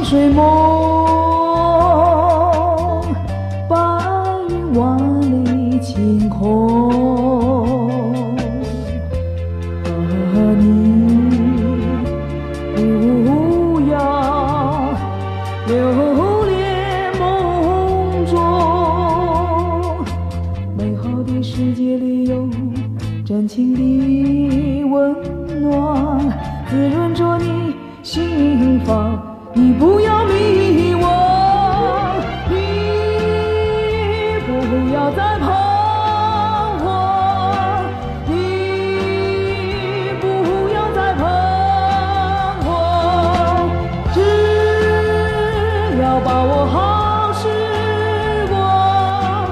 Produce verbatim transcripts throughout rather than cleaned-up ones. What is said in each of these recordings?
睡梦，白云万里晴空。和你不要留恋梦中，美好的世界里有真情的温暖，滋润着你心房。你不要迷惘，你不要再彷徨，你不要再彷徨，只要把握好时光，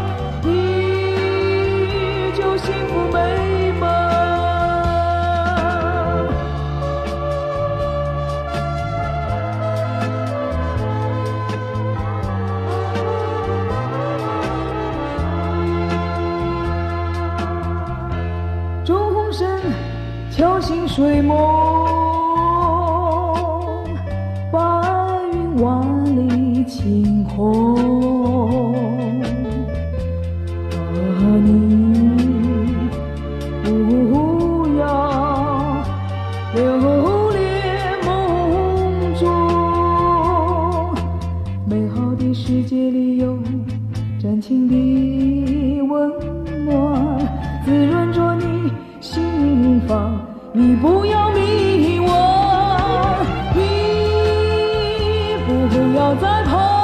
你就幸福美满。钟声敲醒睡梦，白云万里晴空。和你不要留恋梦中，美好的世界里有真情的温暖，滋润着你心房。你不要迷惘，你不要再彷徨。